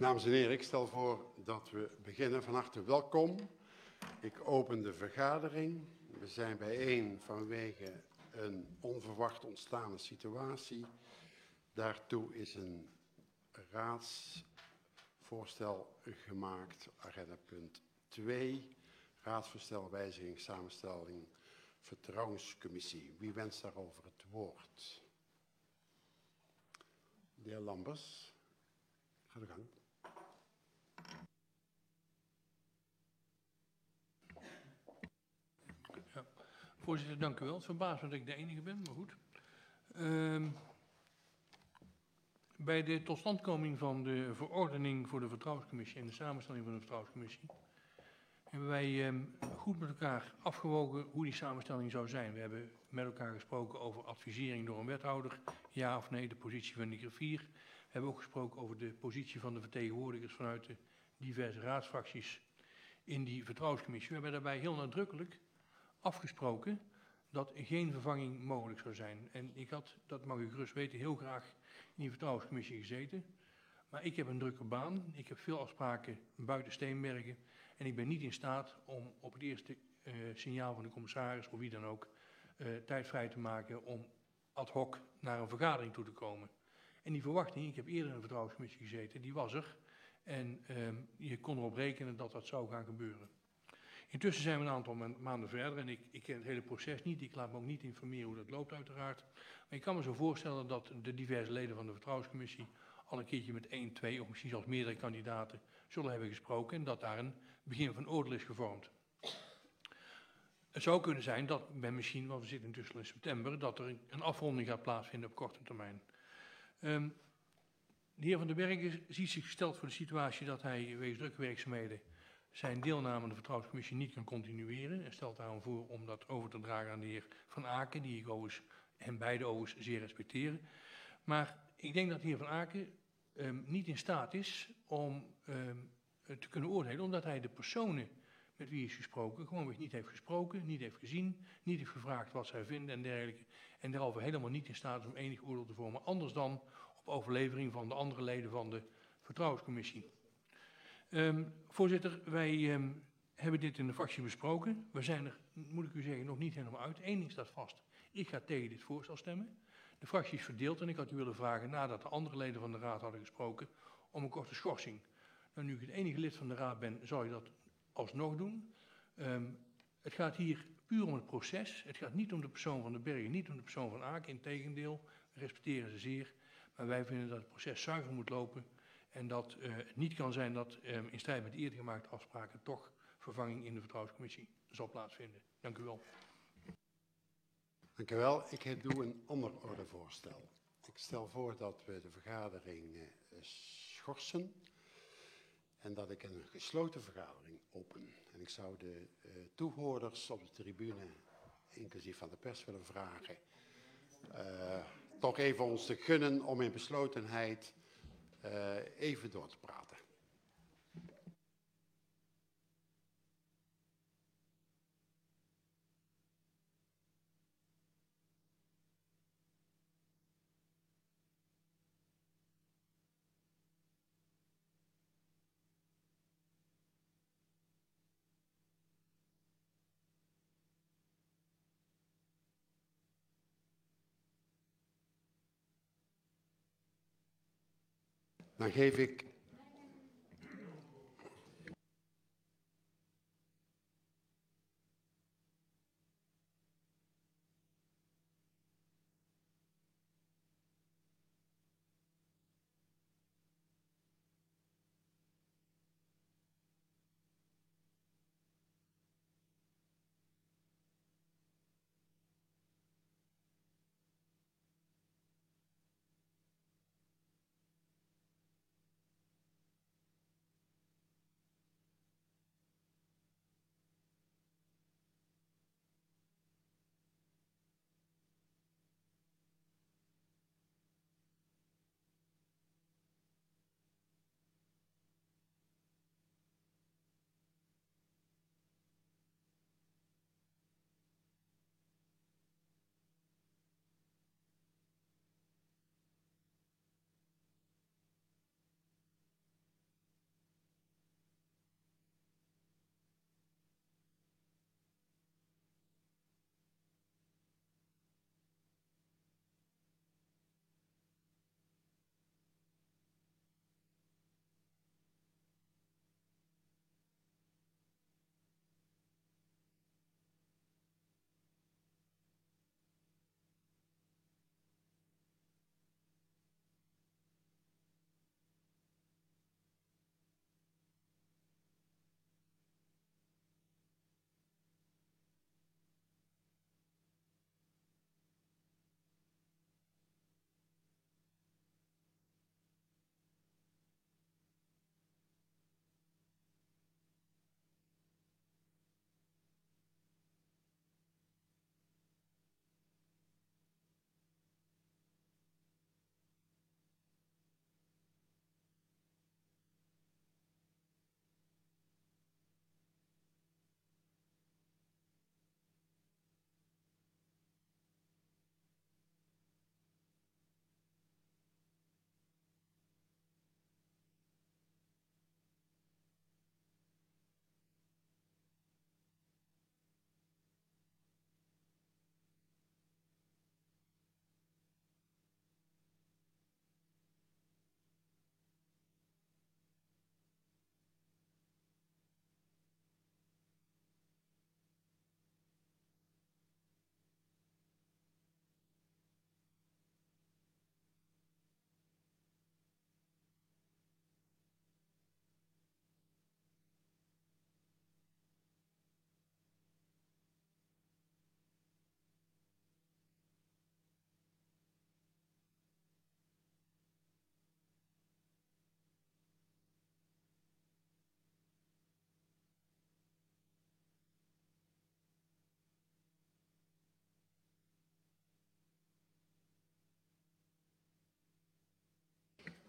Dames en heren, ik stel voor dat we beginnen. Van harte welkom. Ik open de vergadering. We zijn bijeen vanwege een onverwacht ontstane situatie. Daartoe is een raadsvoorstel gemaakt, agenda punt 2. Raadsvoorstel, wijziging, samenstelling, vertrouwenscommissie. Wie wenst daarover het woord? De heer Lambers, ga de gang. Ja. Voorzitter, dank u wel. Het verbaast me dat ik de enige ben, maar goed. Bij de totstandkoming van de verordening voor de vertrouwenscommissie en de samenstelling van de vertrouwenscommissie hebben wij goed met elkaar afgewogen hoe die samenstelling zou zijn. We hebben met elkaar gesproken over advisering door een wethouder, ja of nee, de positie van de griffier. We hebben ook gesproken over de positie van de vertegenwoordigers vanuit de diverse raadsfracties in die vertrouwenscommissie. We hebben daarbij heel nadrukkelijk afgesproken dat geen vervanging mogelijk zou zijn. En ik had, dat mag u gerust weten, heel graag in die vertrouwenscommissie gezeten. Maar ik heb een drukke baan, ik heb veel afspraken buiten Steenbergen en ik ben niet in staat om op het eerste signaal van de commissaris of wie dan ook tijd vrij te maken om ad hoc naar een vergadering toe te komen. En die verwachting, ik heb eerder in de vertrouwenscommissie gezeten, die was er. En je kon erop rekenen dat dat zou gaan gebeuren. Intussen zijn we een aantal maanden verder en ik ken het hele proces niet. Ik laat me ook niet informeren hoe dat loopt uiteraard. Maar ik kan me zo voorstellen dat de diverse leden van de vertrouwenscommissie al een keertje met 1, 2 of misschien zelfs meerdere kandidaten zullen hebben gesproken en dat daar een begin van oordeel is gevormd. Het zou kunnen zijn dat men misschien, want we zitten intussen in september, dat er een afronding gaat plaatsvinden op korte termijn. De heer Van den Bergen ziet zich gesteld voor de situatie dat hij wegens drukke werkzaamheden zijn deelname aan de vertrouwenscommissie niet kan continueren en stelt daarom voor om dat over te dragen aan de heer Van Aken, die ik overigens, en beide overigens zeer respecteren. Maar ik denk dat de heer Van Aken niet in staat is om te kunnen oordelen, omdat hij de personen met wie hij is gesproken gewoon niet heeft gesproken, niet heeft gezien, niet heeft gevraagd wat zij vinden en dergelijke. En daarover helemaal niet in staat is om enig oordeel te vormen, anders dan op overlevering van de andere leden van de vertrouwenscommissie. Voorzitter, wij hebben dit in de fractie besproken. We zijn er, moet ik u zeggen, nog niet helemaal uit. Eén ding staat vast. Ik ga tegen dit voorstel stemmen. De fractie is verdeeld en ik had u willen vragen, nadat de andere leden van de raad hadden gesproken, om een korte schorsing. Nou, nu ik het enige lid van de raad ben, zou je dat alsnog doen. Het gaat hier puur om het proces. Het gaat niet om de persoon Van den Bergen, niet om de persoon Van Aken. Integendeel, we respecteren ze zeer. Maar wij vinden dat het proces zuiver moet lopen. En dat het niet kan zijn dat in strijd met de eerder gemaakte afspraken toch vervanging in de vertrouwenscommissie zal plaatsvinden. Dank u wel. Dank u wel. Ik doe een ander ordevoorstel. Ik stel voor dat we de vergadering schorsen en dat ik een gesloten vergadering open. En ik zou de toehoorders op de tribune, inclusief van de pers, willen vragen toch even ons te gunnen om in beslotenheid even door te praten. Dan geef ik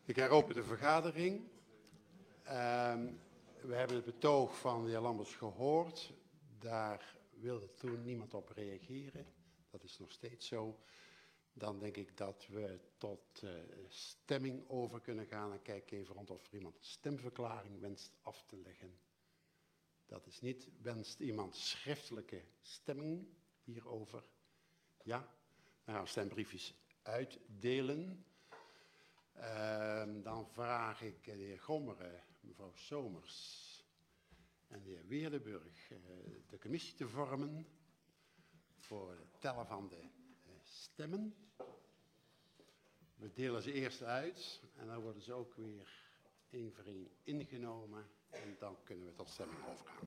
Ik heropen de vergadering. We hebben het betoog van de heer Lamberts gehoord. Daar wilde toen niemand op reageren. Dat is nog steeds zo. Dan denk ik dat we tot stemming over kunnen gaan. En kijk even rond of er iemand een stemverklaring wenst af te leggen. Dat is niet. Wenst iemand schriftelijke stemming hierover? Ja? Dan gaan we stembriefjes uitdelen. Dan vraag ik de heer Gommeren, mevrouw Somers en de heer Weerdenburg de commissie te vormen voor het tellen van de stemmen. We delen ze eerst uit en dan worden ze ook weer één voor één ingenomen en dan kunnen we tot stemming overgaan.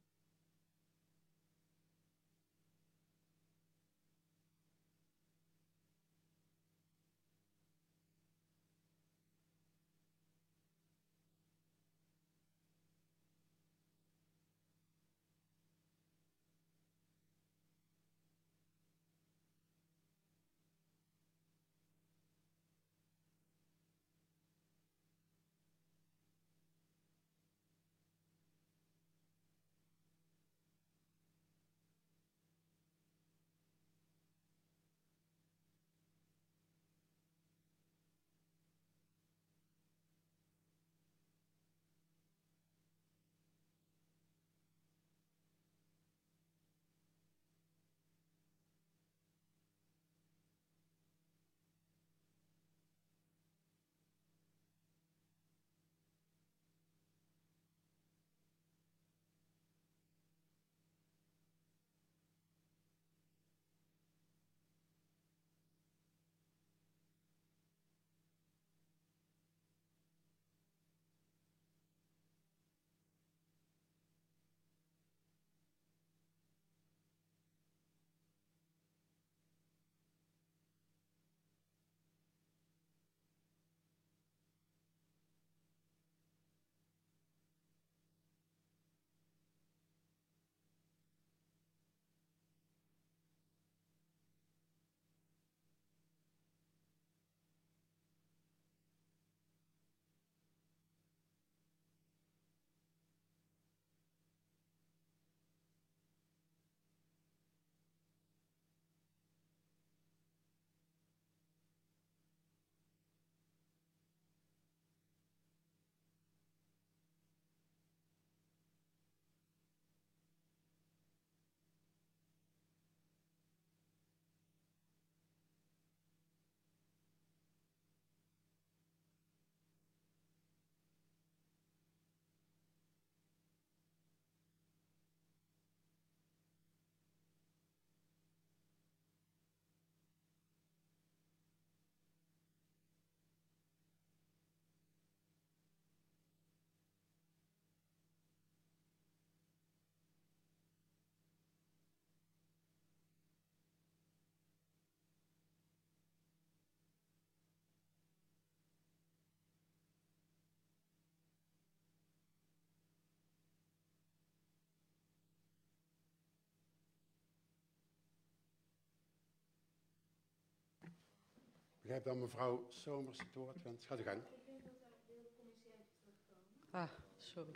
Ik begrijp dat mevrouw Somers het woord wenst. Gaat u gang. Ik denk dat daar de commissie even terugkomen. Sorry.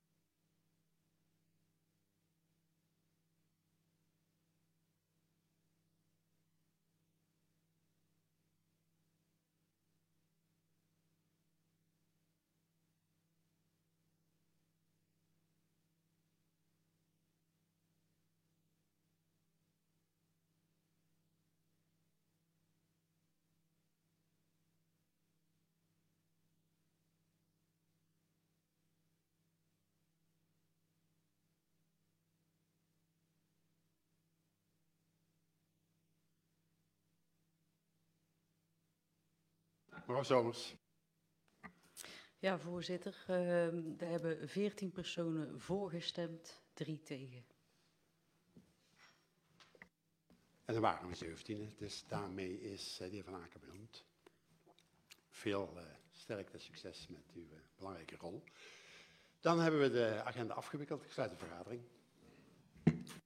Mevrouw Somers. Ja, voorzitter. Er hebben 14 personen voor gestemd, 3 tegen. En er waren nog 17, dus daarmee is de heer Van Aken benoemd. Veel sterkte en succes met uw belangrijke rol. Dan hebben we de agenda afgewikkeld. Ik sluit de vergadering.